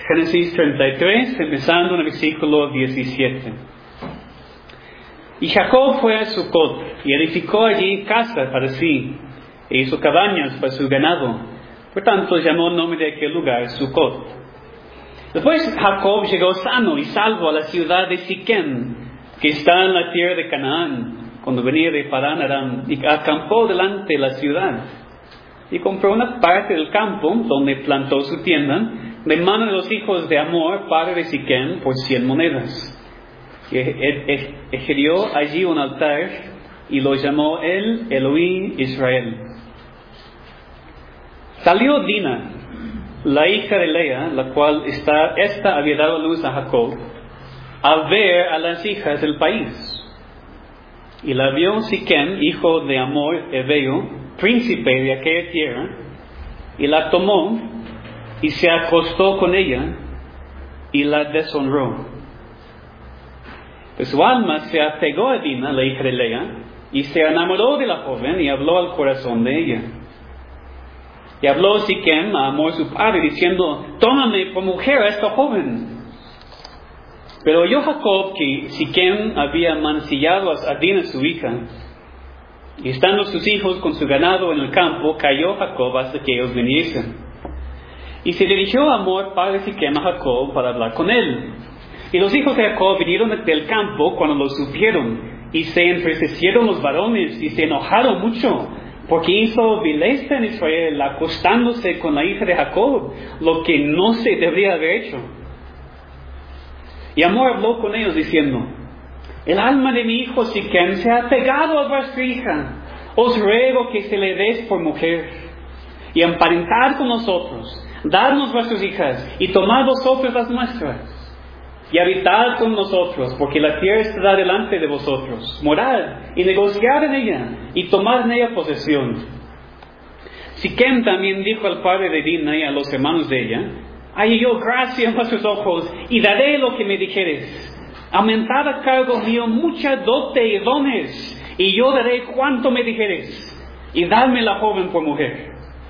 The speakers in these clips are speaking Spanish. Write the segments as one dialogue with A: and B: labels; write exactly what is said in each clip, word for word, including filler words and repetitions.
A: Génesis treinta y tres, empezando en el versículo diecisiete. Y Jacob fue a Sucot y edificó allí casa para sí, e hizo cabañas para su ganado. Por tanto, llamó el nombre de aquel lugar Sucot. Después Jacob llegó sano y salvo a la ciudad de Siquem, que está en la tierra de Canaán, cuando venía de Padán Aram, y acampó delante de la ciudad. Y compró una parte del campo donde plantó su tienda, de mano de los hijos de Hamor, padre de Siquem, por cien monedas. Y erigió allí un altar y lo llamó él Elohim Israel. Salió Dina, la hija de Lea, la cual está, esta había dado luz a Jacob, a ver a las hijas del país. Y la vio Siquem, hijo de Hamor Ebeo, príncipe de aquella tierra, y la tomó y se acostó con ella y la deshonró. Pues su alma se apegó a Dina, la hija de Lea, y se enamoró de la joven y habló al corazón de ella. Y habló Siquem a Hamor su padre, diciendo: tómame por mujer a esta joven. Pero oyó Jacob que Siquem había mancillado a Dina su hija, y estando sus hijos con su ganado en el campo, cayó Jacob hasta que ellos viniesen. Y se dirigió a Hamor, padre de Siquem, a Jacob para hablar con él. Y los hijos de Jacob vinieron del campo cuando lo supieron, y se entristecieron los varones, y se enojaron mucho, porque hizo vileza en Israel, acostándose con la hija de Jacob, lo que no se debería haber hecho. Y Hamor habló con ellos diciendo: el alma de mi hijo Siquem se ha pegado a vuestra hija. Os ruego que se le des por mujer, y emparentad con nosotros, dadnos vuestras hijas, y tomad vosotros las nuestras, y habitad con nosotros, porque la tierra estará delante de vosotros. Morad y negociad en ella, y tomad en ella posesión. Siquem también dijo al padre de Dina y a los hermanos de ella: hallé yo gracia en vuestros ojos, y daré lo que me dijeres. Aumentad a cargo mío mucha dote y dones, y yo daré cuanto me dijeres, y dadme la joven por mujer.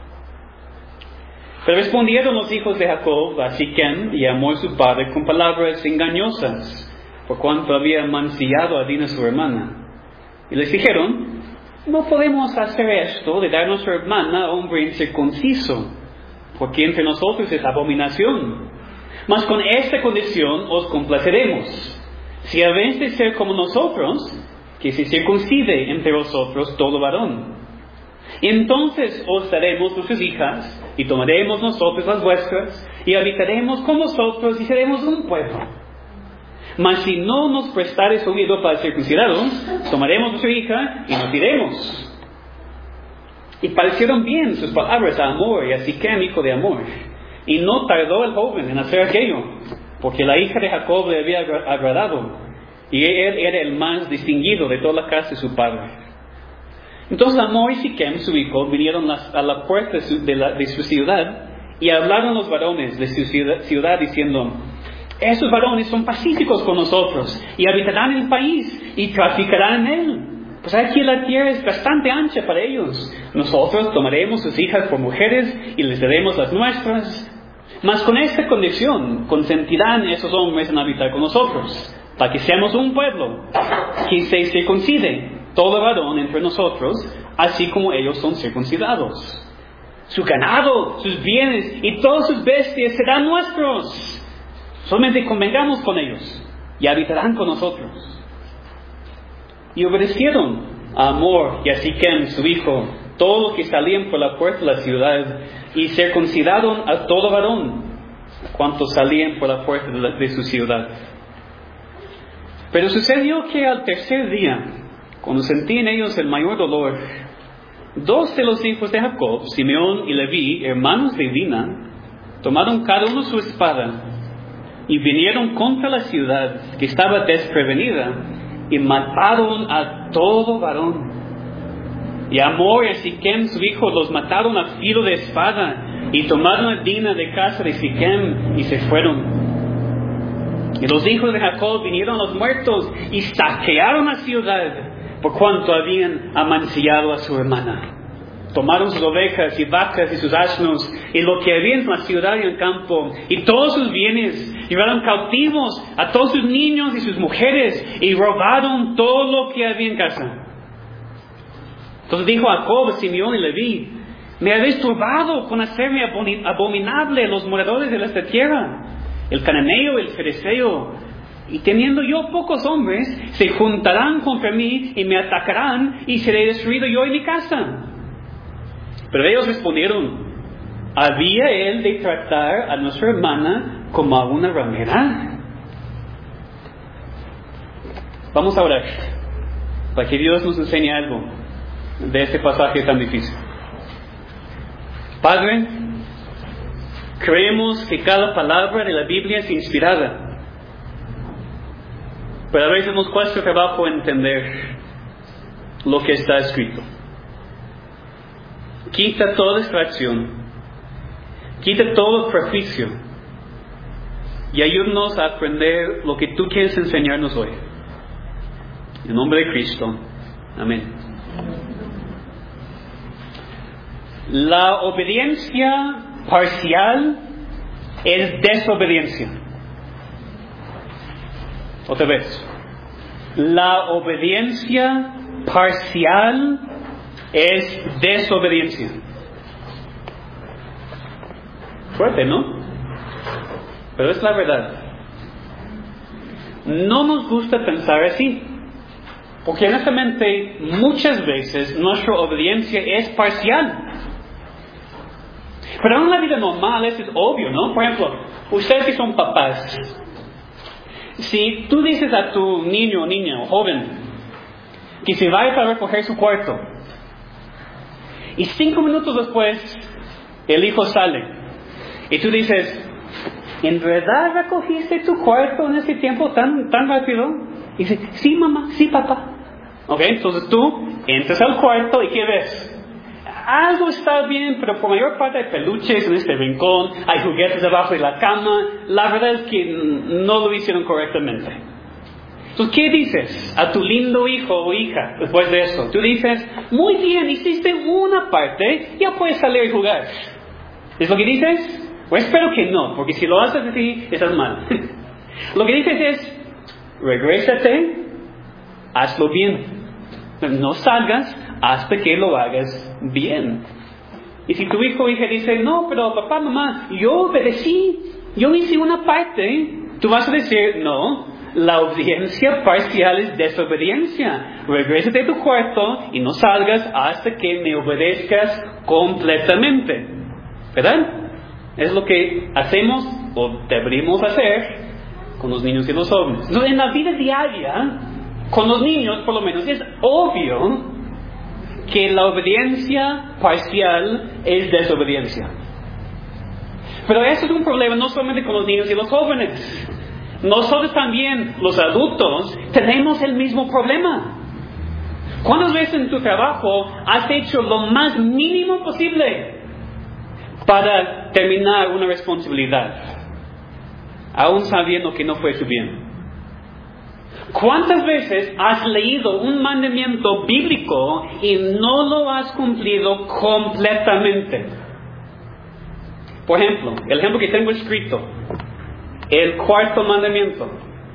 A: Pero respondieron los hijos de Jacob a Siquem y a Hamor su padre con palabras engañosas, por cuanto había mancillado a Dina su hermana. Y les dijeron: no podemos hacer esto de dar a nuestra hermana a hombre incircunciso, porque entre nosotros es abominación. Mas con esta condición os complaceremos: si habéis de ser como nosotros, que se circuncide entre vosotros todo varón. Entonces os daremos nuestras hijas, y tomaremos nosotros las vuestras, y habitaremos con vosotros, y seremos un pueblo. Mas si no nos prestares oído para circuncidaros, tomaremos nuestra hija, y nos iremos. Y parecieron bien sus palabras a Hamor y a Siquem, hijo de Hamor. Y no tardó el joven en hacer aquello, porque la hija de Jacob le había agradado, y él era el más distinguido de toda la casa de su padre. Entonces Hamor y Siquem, su hijo, vinieron a la puerta de su, de la, de su ciudad, y hablaron los varones de su ciudad, ciudad diciendo: esos varones son pacíficos con nosotros, y habitarán en el país, y traficarán en él. Pues aquí la tierra es bastante ancha para ellos. Nosotros tomaremos sus hijas por mujeres, y les daremos las nuestras. Mas con esta condición consentirán esos hombres en habitar con nosotros, para que seamos un pueblo, que se circuncide todo varón entre nosotros, así como ellos son circuncidados. Su ganado, sus bienes y todas sus bestias serán nuestros. Solamente convengamos con ellos, y habitarán con nosotros. Y obedecieron a Hamor y a Siquem, su hijo, todo lo que salían por la puerta de la ciudad, y circuncidaron a todo varón, cuantos salían por la puerta de, la, de su ciudad. Pero sucedió que al tercer día, cuando sentían ellos el mayor dolor, dos de los hijos de Jacob, Simeón y Leví, hermanos de Dina, tomaron cada uno su espada, y vinieron contra la ciudad, que estaba desprevenida, y mataron a todo varón. Y Hamor y a Siquem su hijo los mataron a filo de espada, y tomaron a Dina de casa de Siquem, y se fueron. Y los hijos de Jacob vinieron los muertos, y saquearon la ciudad, por cuanto habían amancillado a su hermana. tomaron sus ovejas y vacas y sus asnos y lo que había en la ciudad y en el campo y todos sus bienes, llevaron cautivos a todos sus niños y sus mujeres y robaron todo lo que había en casa. Entonces dijo Jacob, Simeón y Leví: me habéis turbado con hacerme abominable los moradores de esta tierra, el cananeo, el fereceo, y teniendo yo pocos hombres, se juntarán contra mí y me atacarán, y seré destruido yo y mi casa. Pero ellos respondieron: ¿había él de tratar a nuestra hermana como a una ramera? Vamos a orar para que Dios nos enseñe algo de este pasaje tan difícil. Padre, creemos que cada palabra de la Biblia es inspirada, pero a veces nos cuesta trabajo entender lo que está escrito. Quita toda distracción, quita todo prejuicio y ayúdanos a aprender lo que tú quieres enseñarnos hoy. En nombre de Cristo. Amén. La obediencia parcial es desobediencia. Otra vez. La obediencia parcial es desobediencia. Fuerte, ¿no? Pero es la verdad. No nos gusta pensar así, porque honestamente muchas veces nuestra obediencia es parcial. Pero en la vida normal eso es obvio, ¿no? Por ejemplo, ustedes que son papás, si tú dices a tu niño o niña o joven que se vaya para recoger su cuarto y cinco minutos después el hijo sale y tú dices: ¿en verdad recogiste tu cuarto en ese tiempo tan, tan rápido? Y dice: sí, mamá, sí, papá. Ok, entonces tú entras al cuarto y ¿qué ves? Algo está bien, pero por mayor parte hay peluches en este rincón, hay juguetes debajo de la cama. La verdad es que no lo hicieron correctamente. Entonces, ¿qué dices a tu lindo hijo o hija después de eso? Tú dices: muy bien, hiciste una parte, ya puedes salir y jugar. ¿Es lo que dices? Pues espero que no, porque si lo haces así, estás mal. Lo que dices es: regrésate, hazlo bien. No salgas hasta que lo hagas bien. Y si tu hijo o hija dice: no, pero papá, mamá, yo obedecí, yo hice una parte, tú vas a decir: no, la obediencia parcial es desobediencia. Regrésate a tu cuarto y no salgas hasta que me obedezcas completamente. ¿Verdad? Es lo que hacemos o deberíamos hacer con los niños y los jóvenes. No, en la vida diaria, con los niños por lo menos, es obvio que la obediencia parcial es desobediencia. Pero eso es un problema no solamente con los niños y los jóvenes. Nosotros también, los adultos, tenemos el mismo problema. ¿Cuántas veces en tu trabajo has hecho lo más mínimo posible para terminar una responsabilidad, aún sabiendo que no fue tu bien? ¿Cuántas veces has leído un mandamiento bíblico y no lo has cumplido completamente? Por ejemplo, el ejemplo que tengo escrito, el cuarto mandamiento: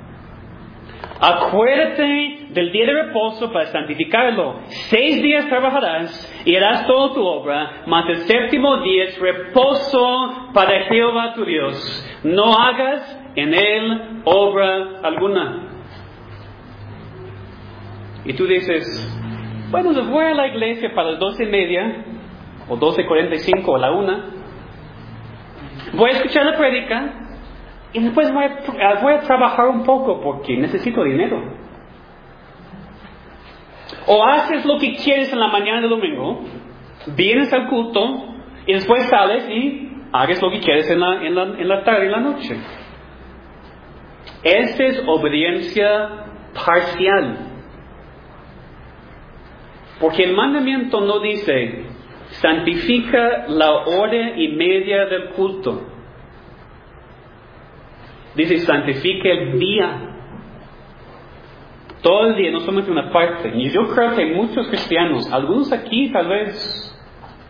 A: acuérdate del día de reposo para santificarlo. Seis días trabajarás y harás toda tu obra, mas el séptimo día es reposo para Jehová tu Dios. No hagas en él obra alguna. Y tú dices: bueno, pues voy a la iglesia para las doce y media, o doce cuarenta y cinco, o la una. Voy a escuchar la prédica, y después voy a, voy a trabajar un poco porque necesito dinero. O haces lo que quieres en la mañana del domingo, vienes al culto, y después sales y hagas lo que quieres en la, en la, en la tarde y en la noche. Esta es obediencia parcial. Porque el mandamiento no dice: santifica la hora y media del culto. Dice: santifica el día. Todo el día, no solamente una parte. Y yo creo que hay muchos cristianos, algunos aquí tal vez,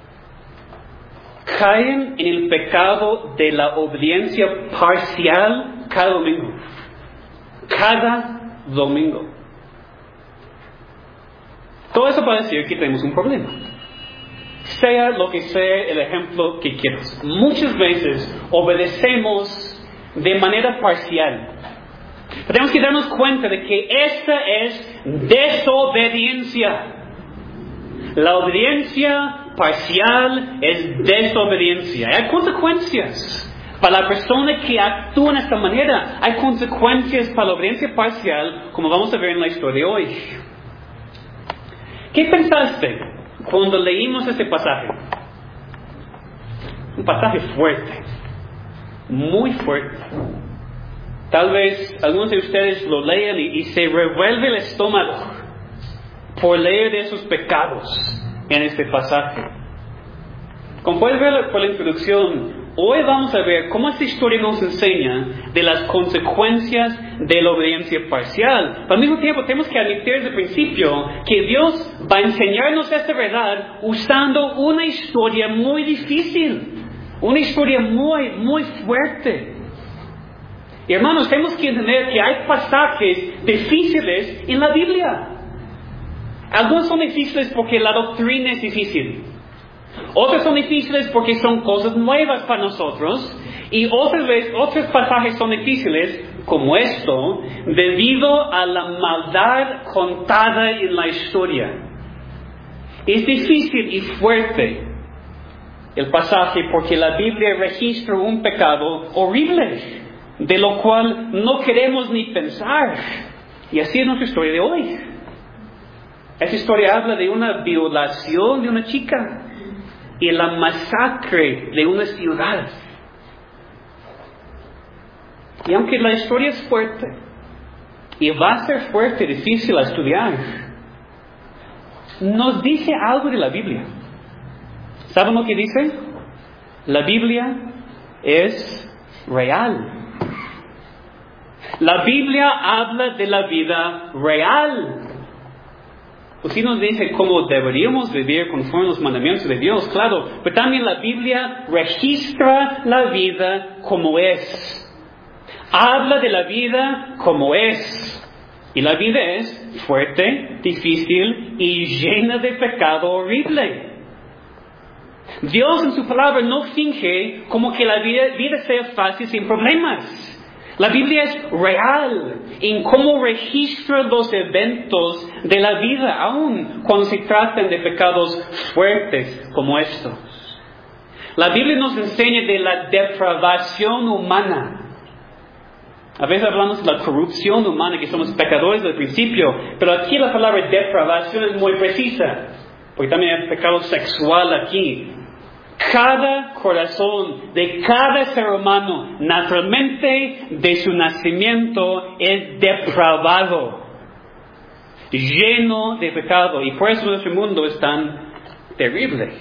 A: caen en el pecado de la obediencia parcial cada domingo. Cada domingo. Todo eso para decir que tenemos un problema. Sea lo que sea el ejemplo que quieras. Muchas veces obedecemos de manera parcial. Tenemos que darnos cuenta de que esta es desobediencia. La obediencia parcial es desobediencia. Hay consecuencias. Para la persona que actúa de esta manera, hay consecuencias para la obediencia parcial, como vamos a ver en la historia de hoy. ¿Qué pensaste cuando leímos este pasaje? Un pasaje fuerte, muy fuerte. Tal vez algunos de ustedes lo lean y, y se revuelve el estómago por leer de esos pecados en este pasaje. Como puedes ver por la introducción, hoy vamos a ver cómo esta historia nos enseña de las consecuencias de la obediencia parcial. Pero al mismo tiempo tenemos que admitir desde el principio que Dios va a enseñarnos esta verdad usando una historia muy difícil, una historia muy, muy fuerte. Y hermanos, tenemos que entender que hay pasajes difíciles en la Biblia. Algunos son difíciles porque la doctrina es difícil. Otros son difíciles porque son cosas nuevas para nosotros. Y otras veces, otros pasajes son difíciles, como esto, debido a la maldad contada en la historia. Es difícil y fuerte el pasaje porque la Biblia registra un pecado horrible, de lo cual no queremos ni pensar. Y así es nuestra historia de hoy. Esta historia habla de una violación de una chica y la masacre de una ciudad. Y aunque la historia es fuerte, y va a ser fuerte, difícil a estudiar, nos dice algo de la Biblia. ¿Saben lo que dice? La Biblia es real. La Biblia habla de la vida real. Pues sí nos dice cómo deberíamos vivir conforme a los mandamientos de Dios, claro, pero también la Biblia registra la vida como es. Habla de la vida como es. Y la vida es fuerte, difícil y llena de pecado horrible. Dios en su palabra no finge como que la vida, vida sea fácil sin problemas. La Biblia es real en cómo registra los eventos de la vida, aun cuando se tratan de pecados fuertes como estos. La Biblia nos enseña de la depravación humana. A veces hablamos de la corrupción humana, que somos pecadores desde el principio, pero aquí la palabra depravación es muy precisa, porque también hay pecado sexual aquí. Cada corazón de cada ser humano, naturalmente de su nacimiento, es depravado, lleno de pecado, y por eso nuestro mundo es tan terrible.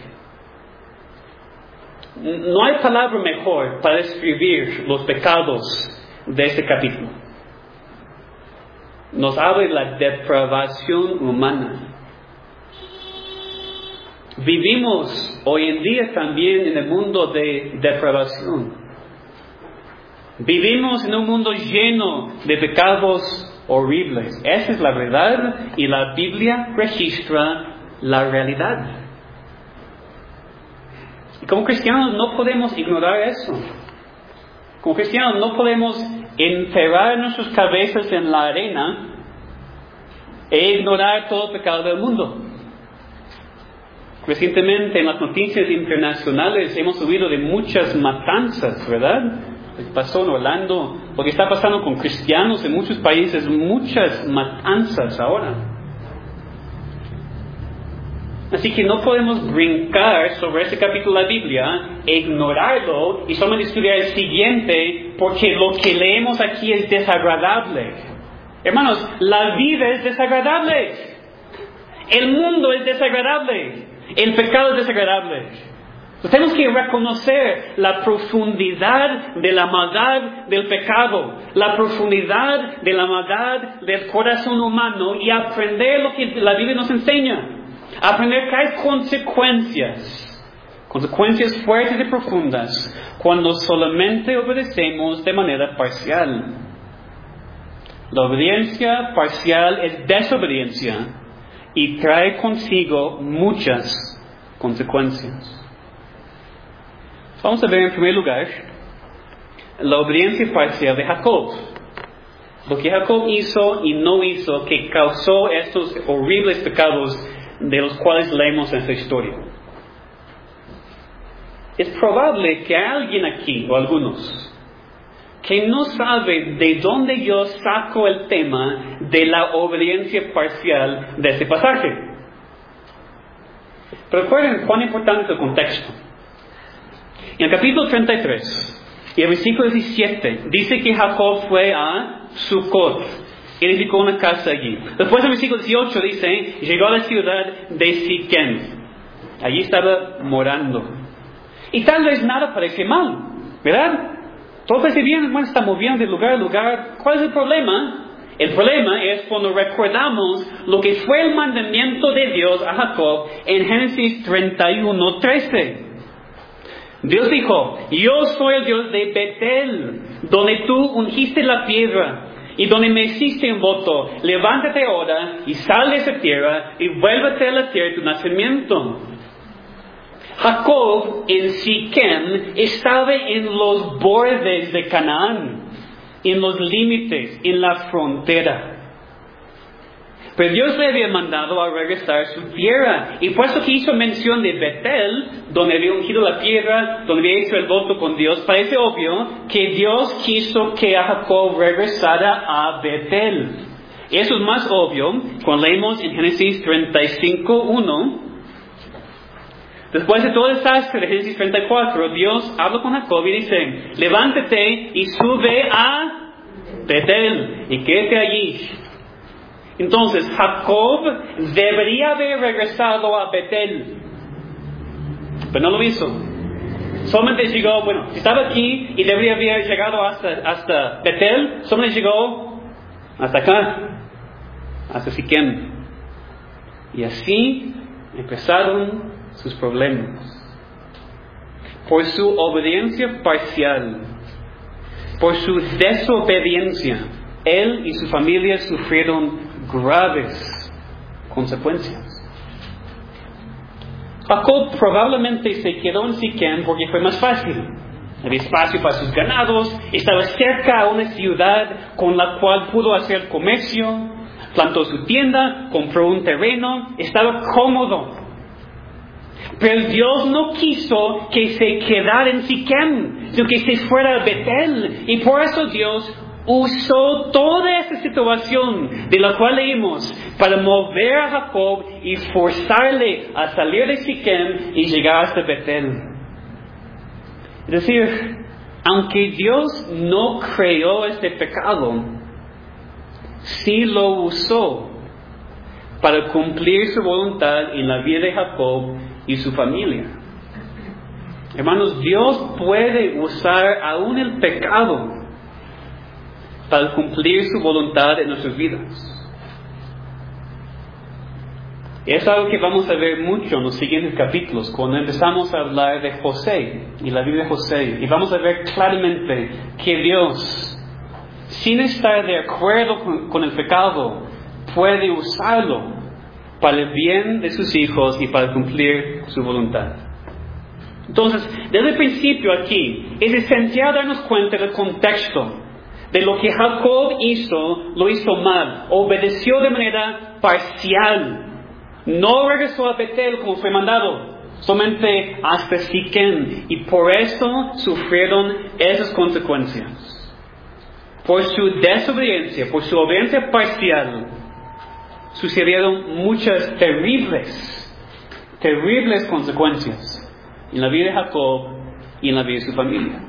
A: No hay palabra mejor para describir los pecados de este capítulo. Nos habla de la depravación humana. Vivimos hoy en día también en el mundo de depravación. Vivimos en un mundo lleno de pecados horribles. Esa es la verdad y la Biblia registra la realidad. Y como cristianos no podemos ignorar eso. Como cristianos no podemos enterrar nuestras cabezas en la arena e ignorar todo el pecado del mundo. Recientemente en las noticias internacionales hemos oído de muchas matanzas, ¿verdad? Lo que pasó en Orlando, lo que está pasando con cristianos en muchos países, muchas matanzas ahora. Así que no podemos brincar sobre ese capítulo de la Biblia, ignorarlo y solamente estudiar el siguiente porque lo que leemos aquí es desagradable. Hermanos, la vida es desagradable. El mundo es desagradable. El pecado es desagradable. Entonces, tenemos que reconocer la profundidad de la maldad del pecado, la profundidad de la maldad del corazón humano y aprender lo que la Biblia nos enseña. Aprender que hay consecuencias Consecuencias fuertes y profundas cuando solamente obedecemos de manera parcial. La obediencia parcial es desobediencia y trae consigo muchas consecuencias. Vamos a ver en primer lugar la obediencia parcial de Jacob. Lo que Jacob hizo y no hizo que causó estos horribles pecados de los cuales leemos en esta historia. Es probable que alguien aquí, o algunos, que no sabe de dónde yo saco el tema de la obediencia parcial de este pasaje. Pero recuerden cuán importante es el contexto. En el capítulo treinta y tres y el versículo diecisiete dice que Jacob fue a Sucot y edificó una casa allí. Después el versículo dieciocho dice, llegó a la ciudad de Siquem. Allí estaba morando. Y tal vez nada parece mal, ¿verdad? Todo parece bien, bueno, está moviendo de lugar a lugar. ¿Cuál es el problema? El problema es cuando recordamos lo que fue el mandamiento de Dios a Jacob en Génesis treinta y uno, trece. Dios dijo, yo soy el Dios de Betel, donde tú ungiste la piedra y donde me hiciste un voto. Levántate ahora y sal de esa tierra y vuélvete a la tierra de tu nacimiento. Jacob en Siquem estaba en los bordes de Canaán, en los límites, en la frontera. Pero Dios le había mandado a regresar a su tierra. Y puesto que hizo mención de Betel, donde había ungido la piedra, donde había hecho el voto con Dios, parece obvio que Dios quiso que a Jacob regresara a Betel. Eso es más obvio cuando leemos en Génesis treinta y cinco, uno. Después de todo el desastre de Génesis treinta y cuatro, Dios habla con Jacob y dice, levántate y sube a Betel y quédate allí. Entonces, Jacob debería haber regresado a Betel, pero no lo hizo. Solamente llegó, bueno, estaba aquí y debería haber llegado hasta, hasta Betel, solamente llegó hasta acá, hasta Siquem. Y así empezaron sus problemas. Por su obediencia parcial, por su desobediencia, él y su familia sufrieron graves consecuencias. Jacob probablemente se quedó en Siquem porque fue más fácil. Había espacio para sus ganados, estaba cerca a una ciudad con la cual pudo hacer comercio, plantó su tienda, compró un terreno, estaba cómodo. Pero Dios no quiso que se quedara en Siquem, sino que se fuera a Betel. Y por eso Dios usó toda esa situación de la cual leímos para mover a Jacob y forzarle a salir de Siquem y llegar hasta Betel. Es decir, aunque Dios no creó este pecado, sí lo usó para cumplir su voluntad en la vida de Jacob y su familia. Hermanos, Dios puede usar aún el pecado para cumplir su voluntad en nuestras vidas. Es algo que vamos a ver mucho en los siguientes capítulos, cuando empezamos a hablar de José y la vida de José. Y vamos a ver claramente que Dios, sin estar de acuerdo con, con el pecado, puede usarlo para el bien de sus hijos y para cumplir su voluntad. Entonces, desde el principio aquí, es esencial darnos cuenta del contexto de lo que Jacob hizo, lo hizo mal, obedeció de manera parcial, no regresó a Betel como fue mandado, solamente hasta Siquem, y por eso sufrieron esas consecuencias. Por su desobediencia, por su obediencia parcial, sucedieron muchas terribles, terribles consecuencias en la vida de Jacob y en la vida de su familia.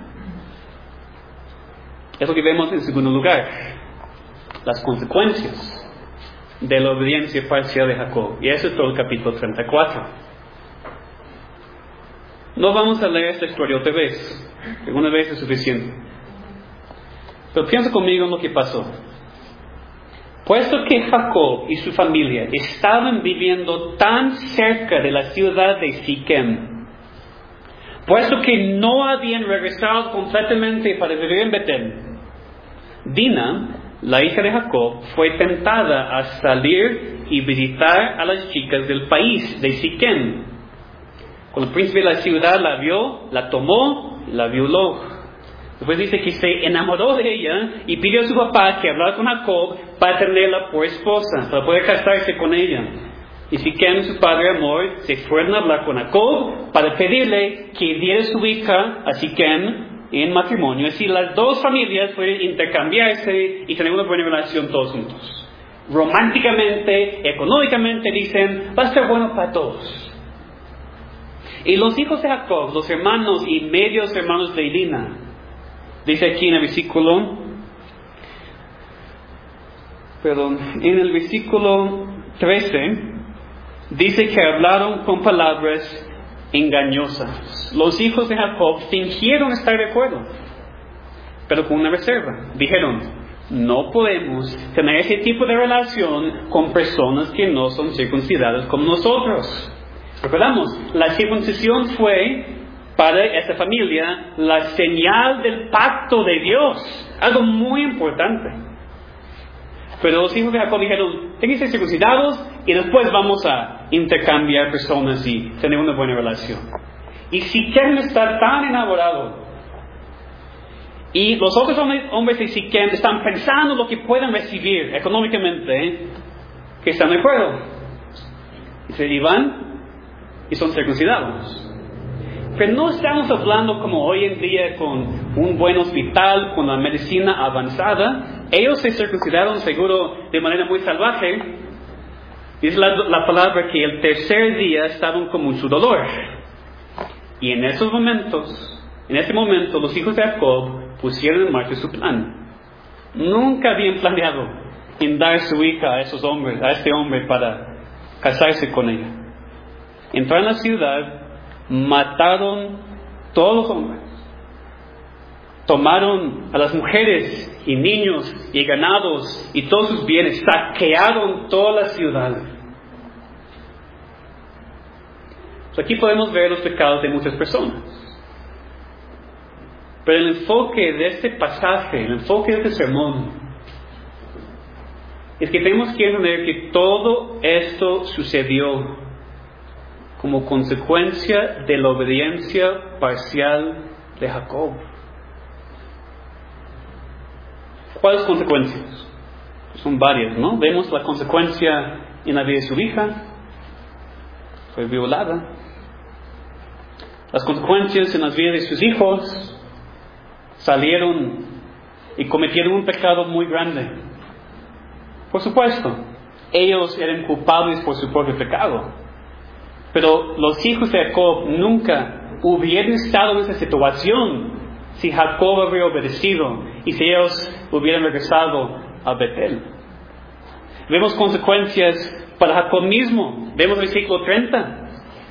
A: Es lo que vemos en segundo lugar, las consecuencias de la obediencia parcial de Jacob. Y eso es todo el capítulo treinta y cuatro. No vamos a leer esta historia otra vez, porque una vez es suficiente. Pero piensa conmigo en lo que pasó. Puesto que Jacob y su familia estaban viviendo tan cerca de la ciudad de Siquem, puesto que no habían regresado completamente para vivir en Betel. Dina, la hija de Jacob, fue tentada a salir y visitar a las chicas del país de Siquem. Cuando el príncipe de la ciudad la vio, la tomó y la violó. Después dice que se enamoró de ella y pidió a su papá que hablara con Jacob para tenerla por esposa, para poder casarse con ella. Y Siquem, su padre Amor, se fueron a hablar con Jacob para pedirle que diera su hija a Siquem en matrimonio. Así las dos familias pueden intercambiarse y tener una buena relación todos juntos. Románticamente, económicamente, dicen, va a ser bueno para todos. Y los hijos de Jacob, los hermanos y medios hermanos de Dina, dice aquí en el versículo, perdón, en el versículo trece, dice que hablaron con palabras engañosas. Los hijos de Jacob fingieron estar de acuerdo, pero con una reserva. Dijeron, no podemos tener ese tipo de relación con personas que no son circuncidadas como nosotros. Recordamos, la circuncisión fue para esta familia la señal del pacto de Dios, algo muy importante. Pero los hijos de Jacob dijeron, tienen que ser circuncidados y después vamos a intercambiar personas y tener una buena relación. Y Siquem está tan enamorado, y los otros hombres de Siquem están pensando lo que pueden recibir económicamente, ¿eh? que están de acuerdo. Dice, y van y son circuncidados. Pero no estamos hablando como hoy en día con un buen hospital, con la medicina avanzada. Ellos se circuncidaron seguro de manera muy salvaje. Dice la, la palabra que el tercer día estaban con mucho dolor. Y en esos momentos, en ese momento, los hijos de Jacob pusieron en marcha su plan. Nunca habían planeado en dar su hija a esos hombres, a este hombre para casarse con ella. Entraron a la ciudad, mataron todos los hombres, tomaron a las mujeres y niños y ganados y todos sus bienes, saquearon toda la ciudad. Pues aquí podemos ver los pecados de muchas personas. Pero el enfoque de este pasaje, el enfoque de este sermón, es que tenemos que entender que todo esto sucedió como consecuencia de la obediencia parcial de Jacob. ¿Cuáles consecuencias? Son varias, ¿no? Vemos la consecuencia en la vida de su hija, fue violada. Las consecuencias en las vidas de sus hijos, salieron y cometieron un pecado muy grande. Por supuesto, ellos eran culpables por su propio pecado. Pero los hijos de Jacob nunca hubieran estado en esa situación si Jacob hubiera obedecido y si ellos hubieran regresado a Betel. Vemos consecuencias para Jacob mismo. Vemos el versículo treinta.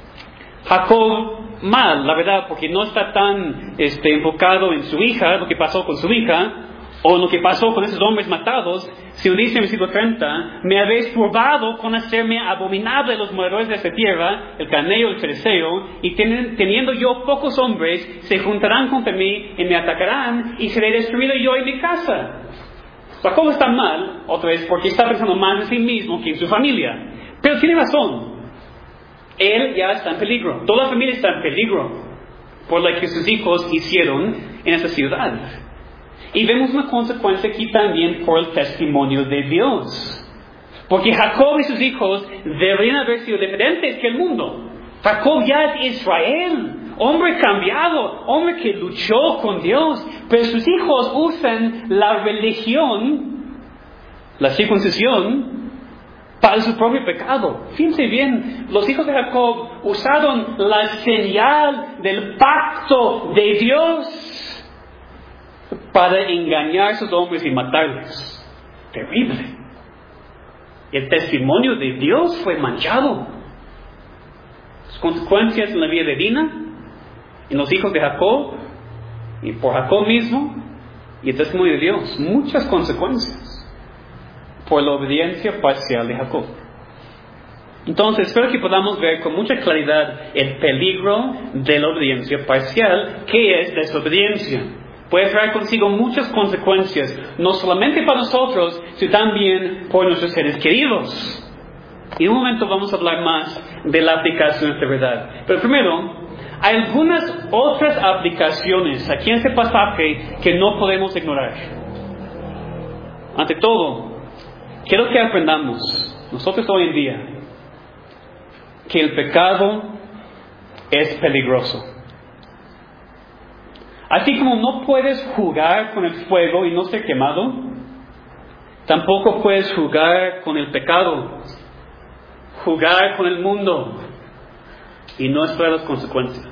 A: Jacob mal, la verdad, porque no está tan este, enfocado en su hija, lo que pasó con su hija, o lo que pasó con esos hombres matados. Si dice en el versículo treinta, me habéis probado con hacerme abominable los moradores de esta tierra, el caneo, el fereceo, y ten, teniendo yo pocos hombres, se juntarán contra mí y me atacarán, y seré destruido yo y mi casa. Jacob está mal, otra vez, porque está pensando más en sí mismo que en su familia. Pero tiene razón. Él ya está en peligro. Toda la familia está en peligro por lo que sus hijos hicieron en esa ciudad. Y vemos una consecuencia aquí también por el testimonio de Dios. Porque Jacob y sus hijos deberían haber sido diferentes que el mundo. Jacob ya es Israel, hombre cambiado, hombre que luchó con Dios. Pero sus hijos usan la religión, la circuncisión, para su propio pecado. Fíjense bien, los hijos de Jacob usaron la señal del pacto de Dios para engañar a esos hombres y matarles. Terrible. El testimonio de Dios fue manchado. Las consecuencias en la vida de Dina, en los hijos de Jacob, y por Jacob mismo, y el testimonio de Dios. Muchas consecuencias por la obediencia parcial de Jacob. Entonces, espero que podamos ver con mucha claridad el peligro de la obediencia parcial, que es desobediencia. Puede traer consigo muchas consecuencias, no solamente para nosotros, sino también por nuestros seres queridos. Y en un momento vamos a hablar más de la aplicación de esta verdad. Pero primero, hay algunas otras aplicaciones aquí en este pasaje que no podemos ignorar. Ante todo, quiero que aprendamos, nosotros hoy en día, que el pecado es peligroso. Así como no puedes jugar con el fuego y no ser quemado, tampoco puedes jugar con el pecado, jugar con el mundo y no esperar las consecuencias.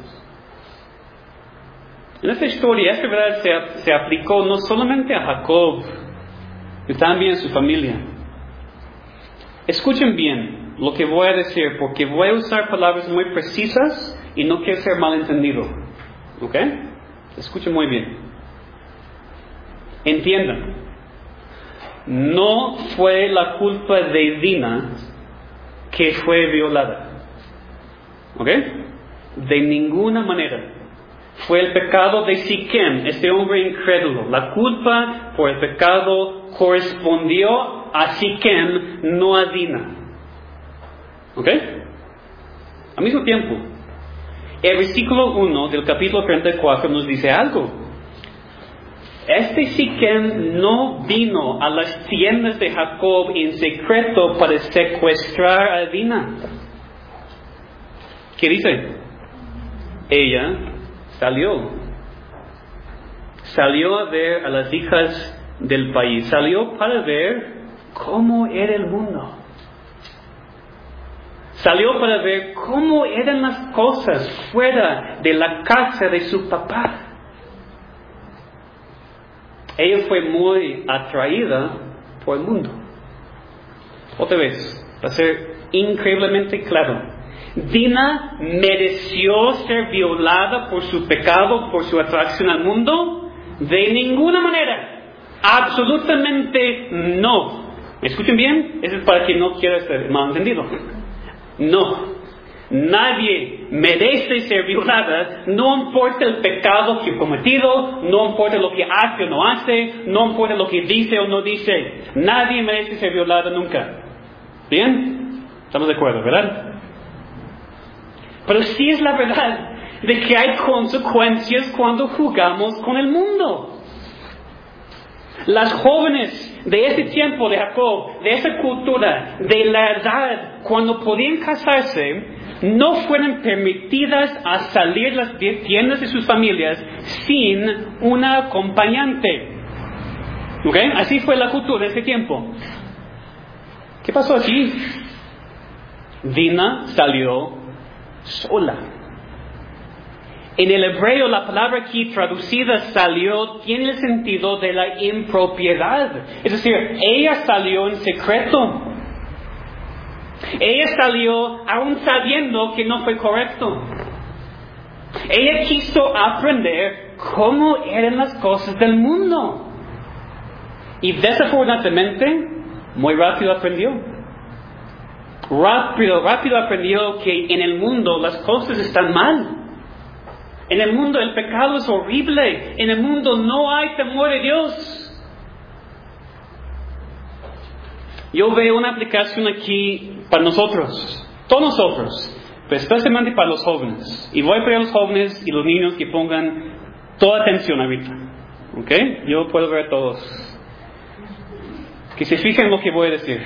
A: En esta historia, esta verdad se, se aplicó no solamente a Jacob, sino también a su familia. Escuchen bien lo que voy a decir, porque voy a usar palabras muy precisas y no quiero ser malentendido. ¿Ok? Escuchen muy bien. Entiendan. No fue la culpa de Dina que fue violada. ¿Ok? De ninguna manera. Fue el pecado de Siquem, este hombre incrédulo. La culpa por el pecado correspondió a Siquem, no a Dina. ¿Ok? Al mismo tiempo, el versículo uno del capítulo treinta y cuatro nos dice algo. Este Siquem no vino a las tiendas de Jacob en secreto para secuestrar a Dina. ¿Qué dice? Ella salió. Salió a ver a las hijas del país. Salió para ver cómo era el mundo. Salió para ver cómo eran las cosas fuera de la casa de su papá. Ella fue muy atraída por el mundo. Otra vez, para ser increíblemente claro, Dina mereció ser violada por su pecado, por su atracción al mundo. De ninguna manera. Absolutamente no. ¿Me escuchen bien? Eso es para quien no quiera ser malentendido. No. Nadie merece ser violada, no importa el pecado que ha cometido, no importa lo que hace o no hace, no importa lo que dice o no dice. Nadie merece ser violada nunca. ¿Bien? Estamos de acuerdo, ¿verdad? Pero sí es la verdad de que hay consecuencias cuando jugamos con el mundo. Las jóvenes de ese tiempo de Jacob, de esa cultura, de la edad, cuando podían casarse, no fueron permitidas a salir las tiendas de sus familias sin una acompañante. ¿Ok? Así fue la cultura de ese tiempo. ¿Qué pasó aquí? Dina salió sola. En el hebreo, la palabra aquí traducida salió tiene el sentido de la impropiedad. Es decir, ella salió en secreto. Ella salió aún sabiendo que no fue correcto. Ella quiso aprender cómo eran las cosas del mundo. Y desafortunadamente, muy rápido aprendió. Rápido, rápido aprendió que en el mundo las cosas están mal. En el mundo el pecado es horrible. En el mundo no hay temor de Dios. Yo veo una aplicación aquí para nosotros, todos nosotros, pero especialmente para los jóvenes. Y voy a pedir a los jóvenes y los niños que pongan toda atención ahorita. ¿Ok? Yo puedo ver a todos. Que se fijen en lo que voy a decir.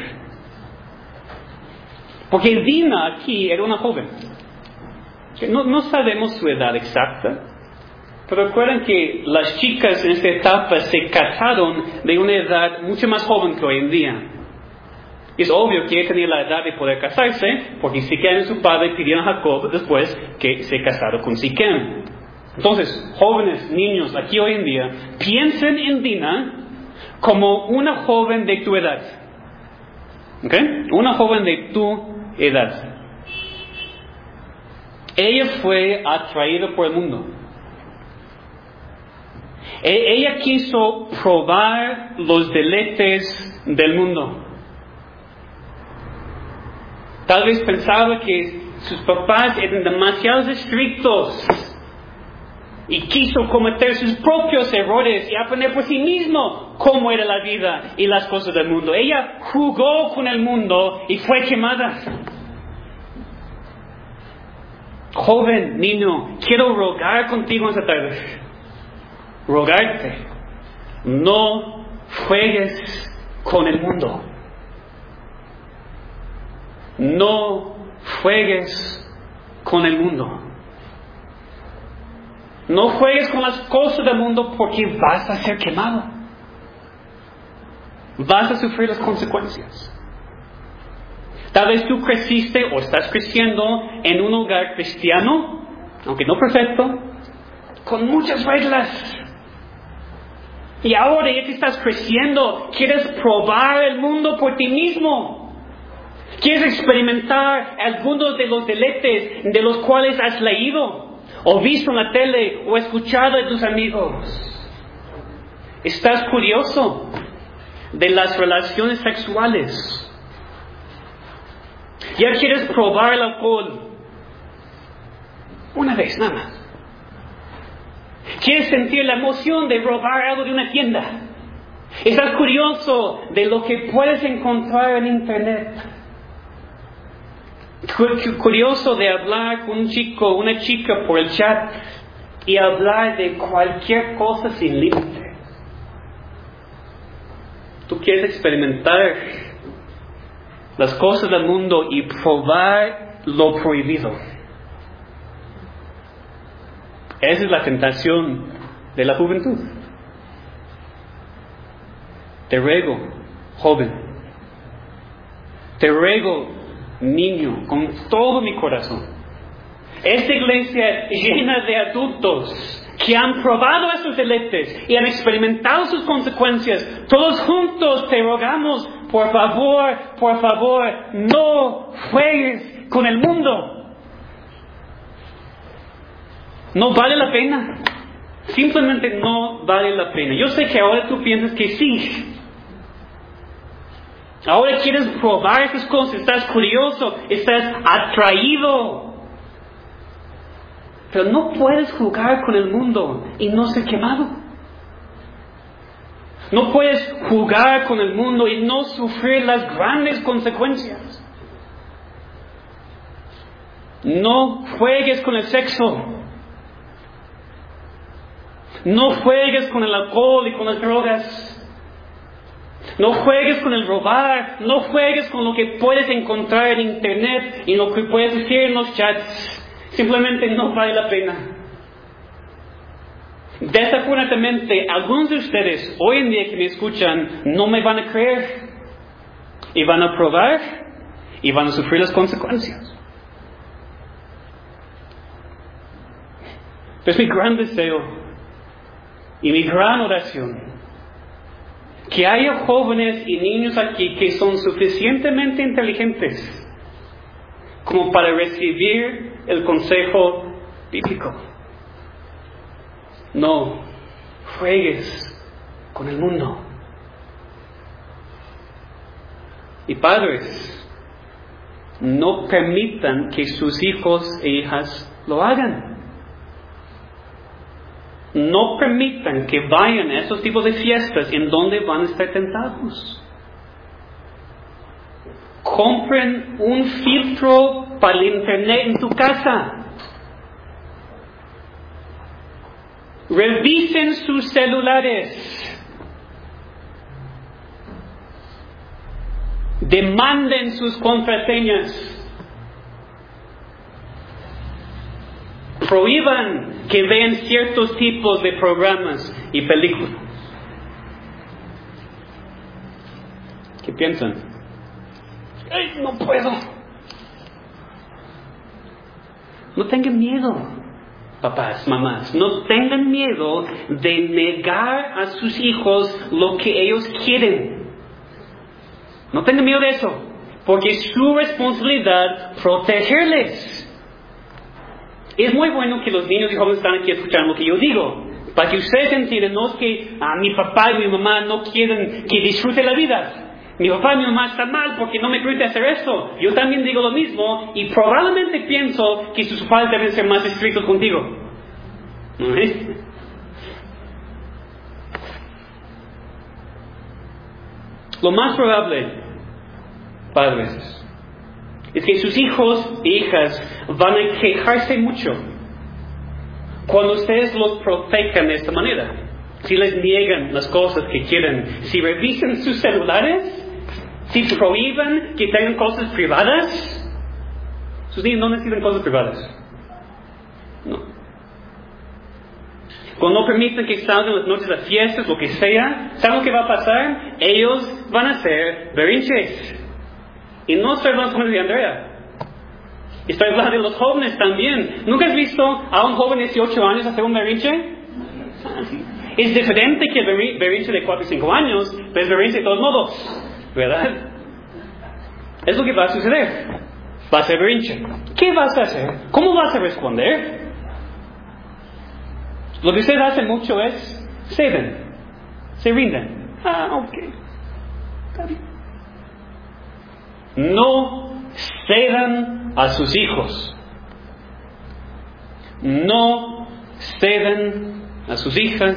A: Porque Dina aquí era una joven. No, no sabemos su edad exacta, pero recuerden que las chicas en esta etapa se casaron de una edad mucho más joven que hoy en día. Es obvio que ella tenía la edad de poder casarse, porque Siquem y su padre pidieron a Jacob después que se casara con Siquem. Entonces, jóvenes, niños, aquí hoy en día, piensen en Dina como una joven de tu edad. ¿Ok? Una joven de tu edad. Ella fue atraída por el mundo. E- ella quiso probar los deleites del mundo. Tal vez pensaba que sus papás eran demasiado estrictos y quiso cometer sus propios errores y aprender por sí mismo cómo era la vida y las cosas del mundo. Ella jugó con el mundo y fue quemada. Joven, niño, quiero rogar contigo esta tarde. Rogarte, no juegues con el mundo. No juegues con el mundo. No juegues con las cosas del mundo porque vas a ser quemado. Vas a sufrir las consecuencias. Tal vez tú creciste o estás creciendo en un hogar cristiano, aunque no perfecto, con muchas reglas. Y ahora ya que estás creciendo, quieres probar el mundo por ti mismo. Quieres experimentar algunos de los deleites de los cuales has leído, o visto en la tele, o escuchado de tus amigos. Estás curioso de las relaciones sexuales. Ya quieres probar el alcohol una vez nada más. Quieres sentir la emoción de robar algo de una tienda. Estás curioso de lo que puedes encontrar en internet. Curioso de hablar con un chico o una chica por el chat y hablar de cualquier cosa sin límite. Tú quieres experimentar las cosas del mundo y probar lo prohibido. Esa es la tentación de la juventud. Te ruego, joven, te ruego, niño, con todo mi corazón. Esta iglesia llena de adultos que han probado esos deleites y han experimentado sus consecuencias. Todos juntos te rogamos, por favor, por favor, no juegues con el mundo. No vale la pena. Simplemente no vale la pena. Yo sé que ahora tú piensas que sí. Ahora quieres probar esas cosas, estás curioso, estás atraído. Pero no puedes jugar con el mundo y no ser quemado. No puedes jugar con el mundo y no sufrir las grandes consecuencias. No juegues con el sexo. No juegues con el alcohol y con las drogas. No juegues con el robar. No juegues con lo que puedes encontrar en internet y lo que puedes decir en los chats. Simplemente no vale la pena. Desafortunadamente, algunos de ustedes hoy en día que me escuchan no me van a creer. Y van a probar y van a sufrir las consecuencias. Es mi gran deseo y mi gran oración que haya jóvenes y niños aquí que son suficientemente inteligentes como para recibir el consejo bíblico. No juegues con el mundo. Y padres, no permitan que sus hijos e hijas lo hagan. No permitan que vayan a esos tipos de fiestas en donde van a estar tentados. Compren un filtro para el internet en tu casa. Revisen sus celulares. Demanden sus contraseñas. Prohíban que vean ciertos tipos de programas y películas. ¿Qué piensan? ¡Ay, no puedo! No tengan miedo, papás, mamás. No tengan miedo de negar a sus hijos lo que ellos quieren. No tengan miedo de eso, porque es su responsabilidad protegerles. Es muy bueno que los niños y jóvenes están aquí escuchando lo que yo digo, para que ustedes entiendan, no es que a mi papá y mi mamá no quieren que disfrute la vida. mi papá y mi mamá están mal porque no me permiten hacer esto. Yo también digo lo mismo y probablemente pienso que sus padres deben ser más estrictos contigo. ¿No es? Lo más probable, padres, es que sus hijos e hijas van a quejarse mucho cuando ustedes los protejan de esta manera. Si les niegan las cosas que quieren, si revisan sus celulares, si prohíben que tengan cosas privadas, sus niños no necesitan cosas privadas. No. Cuando no permiten que salgan las noches a fiestas, lo que sea, ¿saben lo que va a pasar? Ellos van a hacer berrinches. Y no estoy hablando solamente de Andrea. Estoy hablando de los jóvenes también. ¿Nunca has visto a un joven de dieciocho años hacer un berrinche? Es diferente que el berrinche de cuatro o cinco años, pero es berrinche de todos modos, ¿verdad? Es lo que va a suceder. Va a ser berrinche. ¿Qué vas a hacer? ¿Cómo vas a responder? Lo que ustedes hacen mucho es ceden, se rinden. Ah, ok. Está bien. No cedan a sus hijos. No ceden a sus hijas.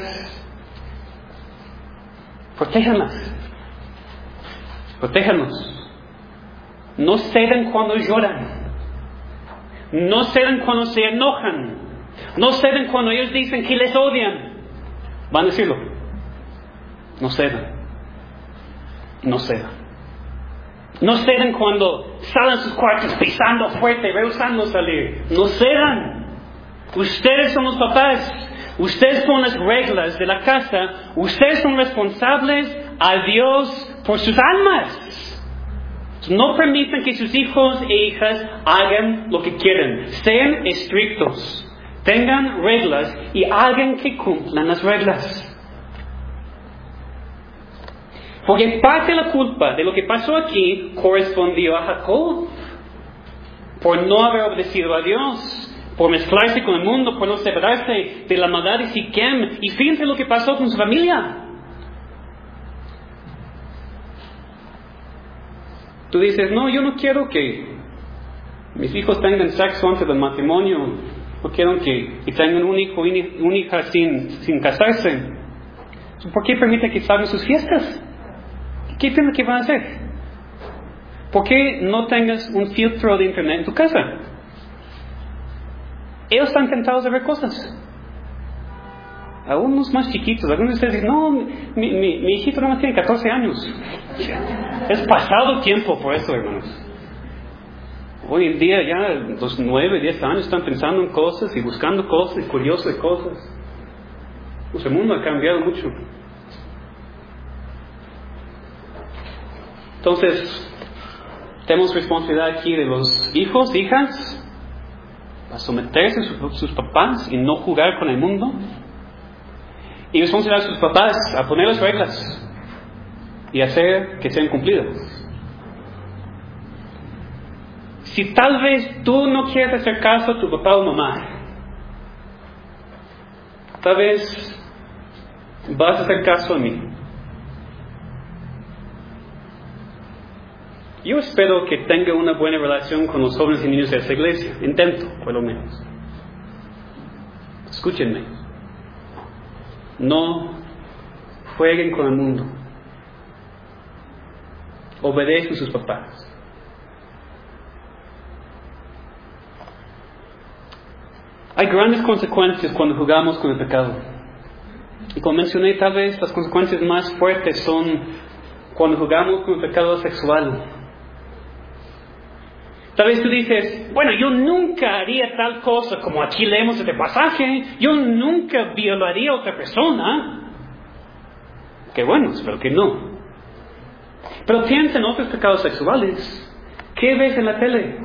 A: Protéjanlas. Protéjanlos. No ceden cuando lloran. No ceden cuando se enojan. No ceden cuando ellos dicen que les odian. Van a decirlo. No cedan. No cedan. No ceden cuando salen sus cuartos pisando fuerte, rehusando salir. No cedan. Ustedes son los papás. Ustedes son las reglas de la casa. Ustedes son responsables a Dios por sus almas. No permitan que sus hijos e hijas hagan lo que quieren. Sean estrictos. Tengan reglas y hagan que cumplan las reglas. Porque parte de la culpa de lo que pasó aquí correspondió a Jacob. Por no haber obedecido a Dios. Por mezclarse con el mundo. Por no separarse de la maldad de Siquem. Y fíjense lo que pasó con su familia. Tú dices, no, yo no quiero que mis hijos tengan sexo antes del matrimonio. No quiero que, que tengan un hijo y una hija sin, sin casarse. ¿Por qué permite que salgan sus fiestas? ¿Qué piensas que van a hacer? ¿Por qué no tengas un filtro de internet en tu casa? Ellos están tentados de ver cosas. Algunos más chiquitos, algunos de ustedes dicen, no, mi, mi, mi hijito no más tiene catorce años. Es pasado tiempo por eso, hermanos. Hoy en día ya los nueve, diez años están pensando en cosas y buscando cosas y curiosos de cosas. Pues el mundo ha cambiado mucho. Entonces, tenemos responsabilidad aquí de los hijos, hijas, a someterse a sus, sus papás y no jugar con el mundo. Y responsabilidad de sus papás a poner las reglas y hacer que sean cumplidas. Si tal vez tú no quieres hacer caso a tu papá o mamá, tal vez vas a hacer caso a mí. Yo espero que tenga una buena relación con los jóvenes y niños de esta iglesia. Intento, por lo menos. Escúchenme. No jueguen con el mundo. Obedezcan a sus papás. Hay grandes consecuencias cuando jugamos con el pecado. Y como mencioné, tal vez las consecuencias más fuertes son cuando jugamos con el pecado sexual. Tal vez tú dices, bueno, yo nunca haría tal cosa como aquí leemos este pasaje. Yo nunca violaría a otra persona. Qué bueno, espero que no. Pero piensa en otros pecados sexuales. ¿Qué ves en la tele?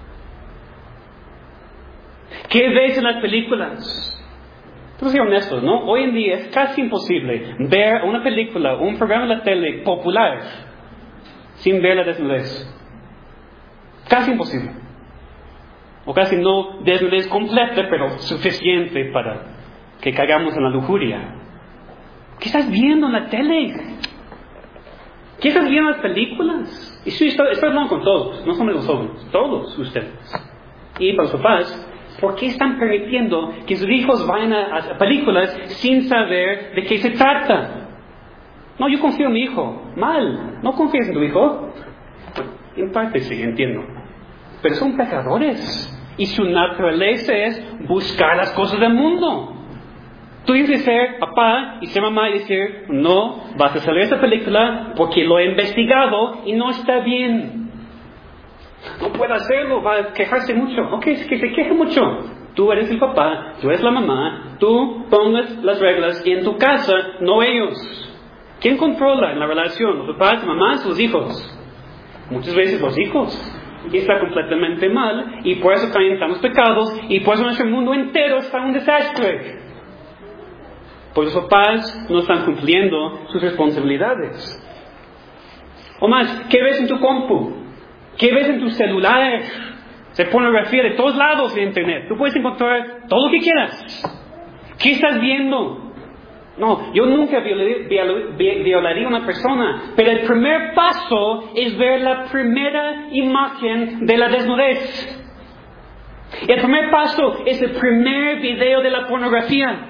A: ¿Qué ves en las películas? Vamos a ser honestos, ¿no? Hoy en día es casi imposible ver una película, un programa de la tele popular sin ver la desnudez. Casi imposible. O casi no desnudez completa, pero suficiente para que caigamos en la lujuria. ¿Qué estás viendo en la tele? ¿Qué estás viendo las películas? Y sí, estoy, estoy hablando con todos, no son los jóvenes, todos ustedes. Y para los papás, ¿por qué están permitiendo que sus hijos vayan a, a películas sin saber de qué se trata? No, yo confío en mi hijo. Mal, ¿no confías en tu hijo? En parte sí, entiendo. Pero son pecadores. Y su naturaleza es buscar las cosas del mundo. Tú tienes que ser papá y ser mamá y decir, no, vas a salir de esa película porque lo he investigado y no está bien. No puedo hacerlo, va a quejarse mucho. Ok, es que se queje mucho. Tú eres el papá, tú eres la mamá, tú pongas las reglas y en tu casa, no ellos. ¿Quién controla en la relación? Los papás, mamás, los hijos. Muchas veces los hijos. Y está completamente mal, y por eso también estamos pecados, y por eso nuestro mundo entero está un desastre. Pues los papás no están cumpliendo sus responsabilidades. O más, ¿qué ves en tu compu? ¿Qué ves en tu celular? Se pornografía de todos lados en internet. Tú puedes encontrar todo lo que quieras. ¿Qué estás viendo? No, yo nunca violaría, violaría a una persona, pero el primer paso es ver la primera imagen de la desnudez. El primer paso es el primer video de la pornografía.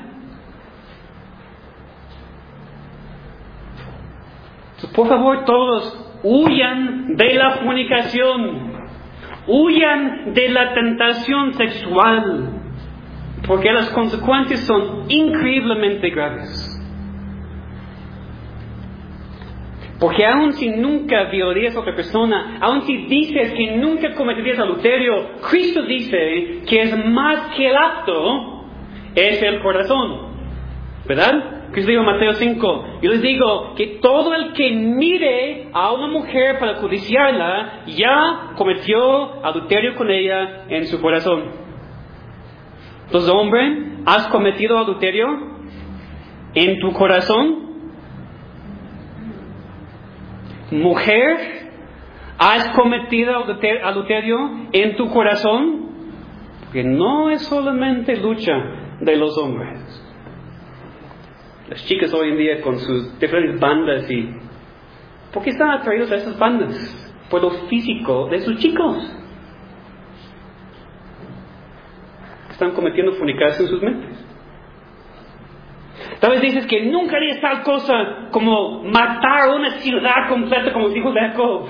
A: Entonces, por favor, todos huyan de la fornicación, huyan de la tentación sexual. Porque las consecuencias son increíblemente graves. Porque aun si nunca violarías a otra persona, aun si dices que nunca cometerías adulterio, Cristo dice que es más que el acto, es el corazón. ¿Verdad? Cristo dijo en Mateo cinco, yo les digo que todo el que mire a una mujer para codiciarla, ya cometió adulterio con ella en su corazón. Entonces, hombre, ¿has cometido adulterio en tu corazón? Mujer, ¿has cometido adulterio en tu corazón? Porque no es solamente lucha de los hombres. Las chicas hoy en día con sus diferentes bandas y... ¿por qué están atraídos a esas bandas? Por lo físico de sus chicos. Están cometiendo fornicación en sus mentes. Tal vez dices que nunca harías tal cosa como matar una ciudad completa como los hijos de Jacob.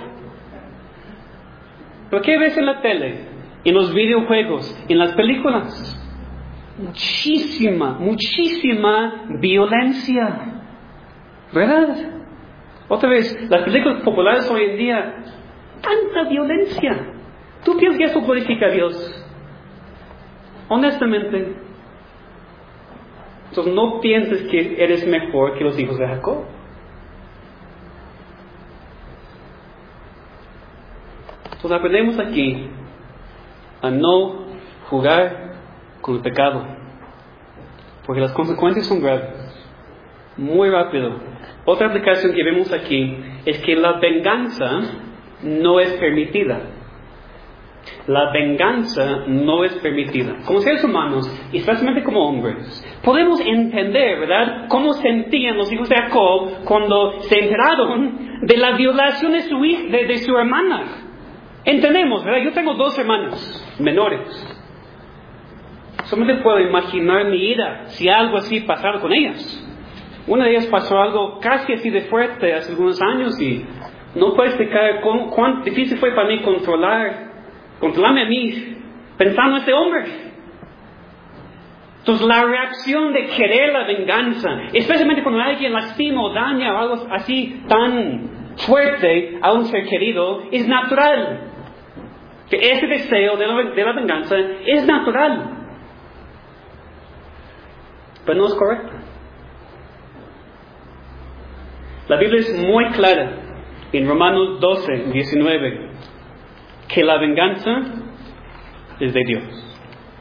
A: ¿Pero qué ves en la tele? En los videojuegos, en las películas. Muchísima, muchísima violencia. ¿Verdad? Otra vez, las películas populares hoy en día, tanta violencia. ¿Tú piensas que eso glorifica a Dios? Honestamente. Entonces no pienses que eres mejor que los hijos de Jacob. Entonces aprendemos aquí a no jugar con el pecado, porque las consecuencias son graves. Muy rápido. Otra aplicación que vemos aquí es que la venganza no es permitida. La venganza no es permitida. Como seres humanos, y especialmente como hombres, podemos entender, ¿verdad?, cómo sentían los hijos de Jacob cuando se enteraron de la violación de su hija, de, de su hermana. Entendemos, ¿verdad? Yo tengo dos hermanas menores. Solamente puedo imaginar mi ira si algo así pasara con ellas. Una de ellas pasó algo casi así de fuerte hace algunos años y no puedo explicar cómo, cuán difícil fue para mí controlar controlarme a mí, pensando en ese hombre. Entonces la reacción de querer la venganza, especialmente cuando alguien lastima o daña o algo así tan fuerte a un ser querido, es natural. Que ese deseo de la, de la venganza es natural. Pero no es correcto. La Biblia es muy clara en Romanos doce, diecinueve. Que la venganza es de Dios.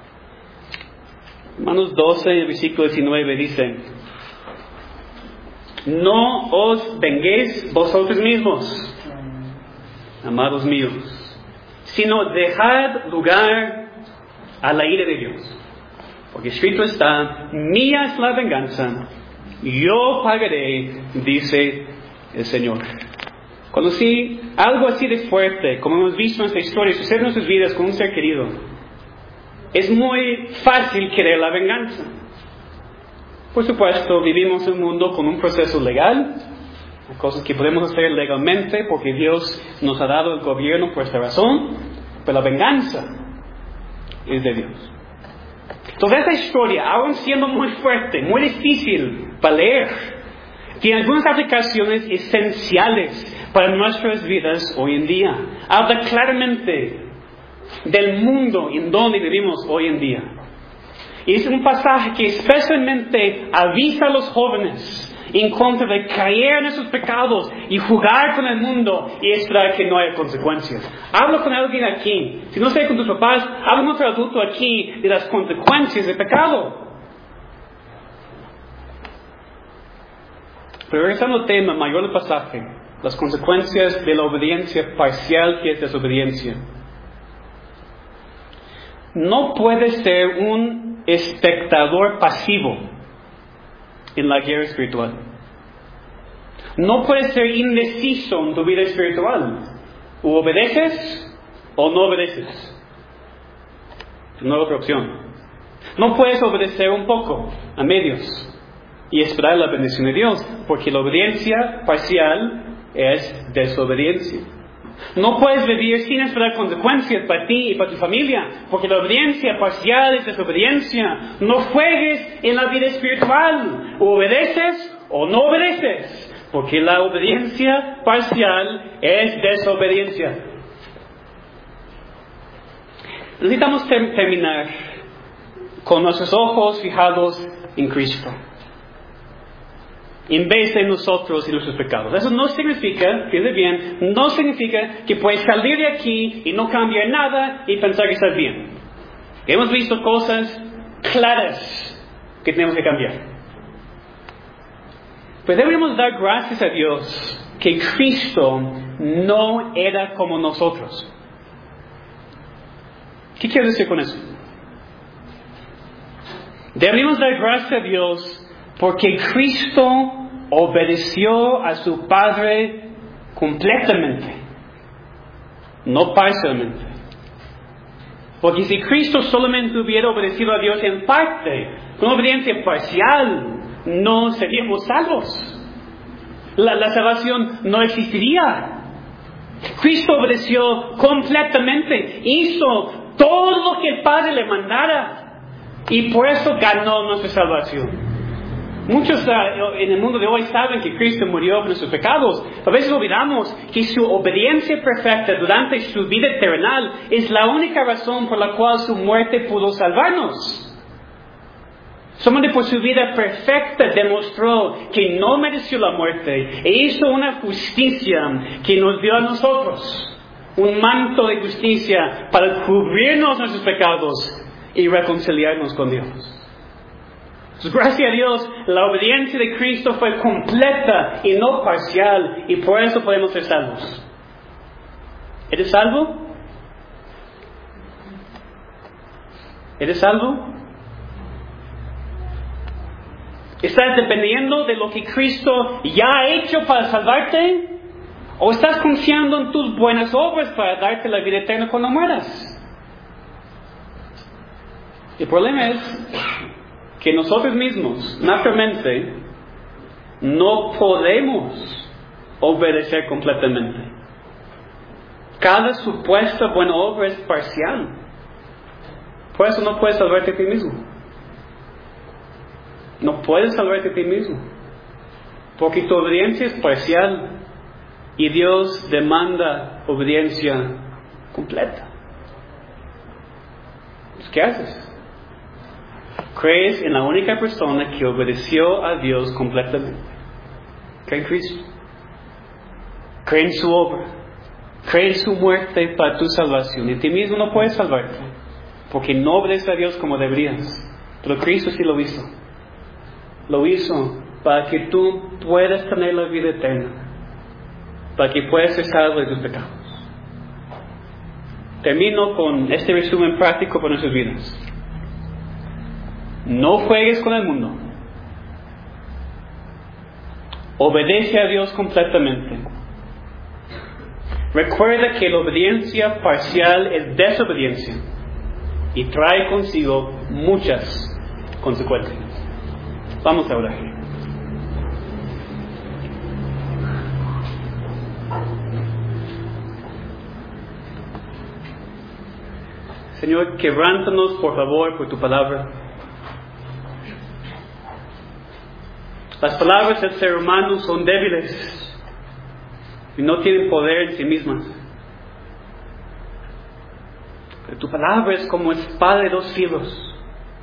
A: Romanos doce, el versículo diecinueve dice: no os venguéis vosotros mismos, amados míos, sino dejad lugar a la ira de Dios. Porque escrito está: mía es la venganza, yo pagaré, dice el Señor. Conocí algo así de fuerte, como hemos visto en esta historia, sucede en nuestras vidas con un ser querido. Es muy fácil querer la venganza. Por supuesto, vivimos en un mundo con un proceso legal, cosas que podemos hacer legalmente porque Dios nos ha dado el gobierno por esta razón, pero la venganza es de Dios. Entonces esta historia, aún siendo muy fuerte, muy difícil para leer, tiene algunas aplicaciones esenciales para nuestras vidas hoy en día. Habla claramente del mundo en donde vivimos hoy en día. Y es un pasaje que especialmente avisa a los jóvenes en contra de caer en esos pecados y jugar con el mundo y esperar que no haya consecuencias. Habla con alguien aquí. Si no sé con tus papás, habla con otro adulto aquí de las consecuencias del pecado. Pero regresando al tema mayor del pasaje, las consecuencias de la obediencia parcial, que es desobediencia. No puedes ser un espectador pasivo en la guerra espiritual. No puedes ser indeciso en tu vida espiritual. O obedeces o no obedeces. No hay otra opción. No puedes obedecer un poco, a medios, y esperar la bendición de Dios, porque la obediencia parcial es desobediencia. No puedes vivir sin esperar consecuencias para ti y para tu familia, porque la obediencia parcial es desobediencia. No juegues en la vida espiritual. O obedeces o no obedeces, porque la obediencia parcial es desobediencia. Necesitamos ter- terminar con nuestros ojos fijados en Cristo, en vez de nosotros y nuestros pecados. Eso no significa, fíjate bien, no significa que puedes salir de aquí y no cambiar nada y pensar que estás bien. Hemos visto cosas claras que tenemos que cambiar. Pues deberíamos dar gracias a Dios que Cristo no era como nosotros. ¿Qué quiero decir con eso? Deberíamos dar gracias a Dios porque Cristo obedeció a su Padre completamente, no parcialmente. Porque si Cristo solamente hubiera obedecido a Dios en parte, con obediencia parcial, no seríamos salvos. La, la salvación no existiría. Cristo obedeció completamente, hizo todo lo que el Padre le mandara, y por eso ganó nuestra salvación. Muchos uh, en el mundo de hoy saben que Cristo murió por nuestros pecados. A veces olvidamos que su obediencia perfecta durante su vida eterna es la única razón por la cual su muerte pudo salvarnos. Solamente por su vida perfecta demostró que no mereció la muerte e hizo una justicia que nos dio a nosotros. Un manto de justicia para cubrirnos nuestros pecados y reconciliarnos con Dios. Entonces, gracias a Dios, la obediencia de Cristo fue completa y no parcial, y por eso podemos ser salvos. ¿Eres salvo? ¿Eres salvo? ¿Estás dependiendo de lo que Cristo ya ha hecho para salvarte? ¿O estás confiando en tus buenas obras para darte la vida eterna cuando mueras? El problema es que nosotros mismos, naturalmente, no podemos obedecer completamente. Cada supuesta buena obra es parcial. Por eso no puedes salvarte a ti mismo. No puedes salvarte a ti mismo. Porque tu obediencia es parcial. Y Dios demanda obediencia completa. ¿Qué haces? Crees en la única persona que obedeció a Dios completamente. Cree en Cristo. Cree en su obra. Cree en su muerte para tu salvación. Y a ti mismo no puedes salvarte, porque no obedeces a Dios como deberías. Pero Cristo sí lo hizo. Lo hizo para que tú puedas tener la vida eterna, para que puedas ser salvo de tus pecados. Termino con este resumen práctico para nuestras vidas. No juegues con el mundo. Obedece a Dios completamente. Recuerda que la obediencia parcial es desobediencia y trae consigo muchas consecuencias. Vamos a orar. Señor, quebrántanos por favor por tu palabra. Las palabras del ser humano son débiles y no tienen poder en sí mismas. Pero tu palabra es como espada de dos filos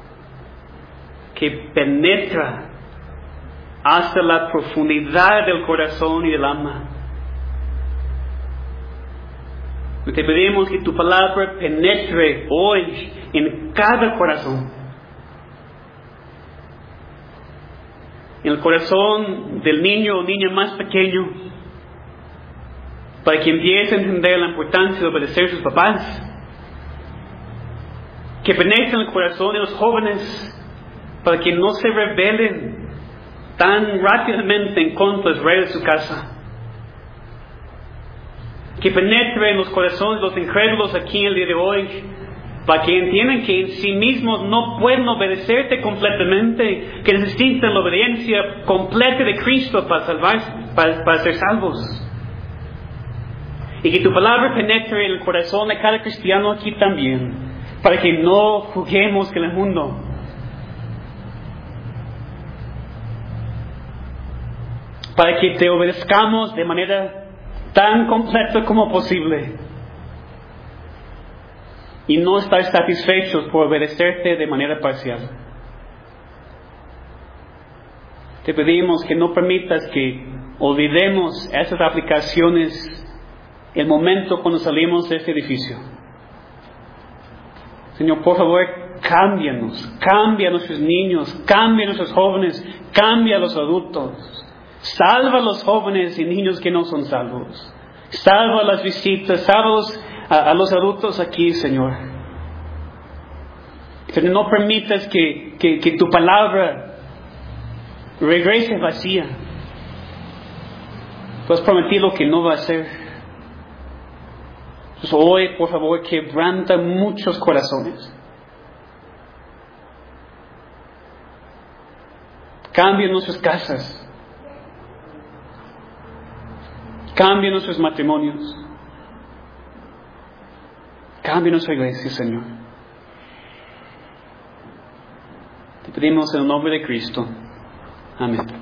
A: que penetra hasta la profundidad del corazón y del alma. Te pedimos que tu palabra penetre hoy en cada corazón. En el corazón del niño o niña más pequeño, para que empiece a entender la importancia de obedecer a sus papás. Que penetre en el corazón de los jóvenes, para que no se rebelen tan rápidamente en contra del rey de su casa. Que penetre en los corazones de los incrédulos aquí en el día de hoy, para que entiendan que en sí mismos no pueden obedecerte completamente, que necesitan la obediencia completa de Cristo para salvarse, para, para ser salvos. Y que tu palabra penetre en el corazón de cada cristiano aquí también, para que no juguemos con el mundo. Para que te obedezcamos de manera tan completa como posible y no estar satisfechos por obedecerte de manera parcial. Te pedimos que no permitas que olvidemos esas aplicaciones el momento cuando salimos de este edificio. Señor, por favor, cámbianos, cambia a nuestros niños, cambia a nuestros jóvenes, cambia a los adultos. Salva a los jóvenes y niños que no son salvos. Salva a las visitas, salva a, a los adultos aquí, Señor. Pero no permitas que, que, que tu palabra regrese vacía. Tú has prometido que no va a ser. Entonces hoy, por favor, quebranta muchos corazones. Cambia nuestras casas. Cambia nuestros matrimonios. Cambia nuestra iglesia, Señor. Te pedimos en el nombre de Cristo. Amén.